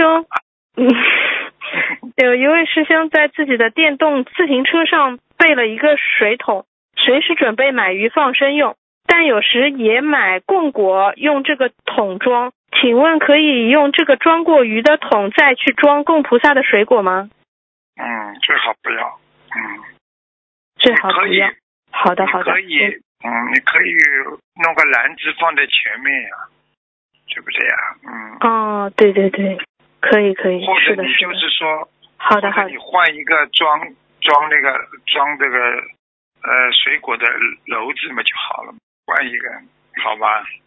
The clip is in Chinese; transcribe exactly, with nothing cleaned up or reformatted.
兄，嗯，有一位师兄在自己的电动自行车上备了一个水桶，随时准备买鱼放生用，但有时也买供果用这个桶装。请问可以用这个装过鱼的桶再去装供菩萨的水果吗？ 嗯，最好不要。嗯， 最好不要。好的，好的。 可以，嗯，你可以弄个篮子放在前面呀、啊，对不对呀、啊？嗯。 哦，对对对，可以可以。 或者你就是说， 好的好的。 你换一个装装那个装这个呃水果的篓子嘛就好了，换一个，好吧？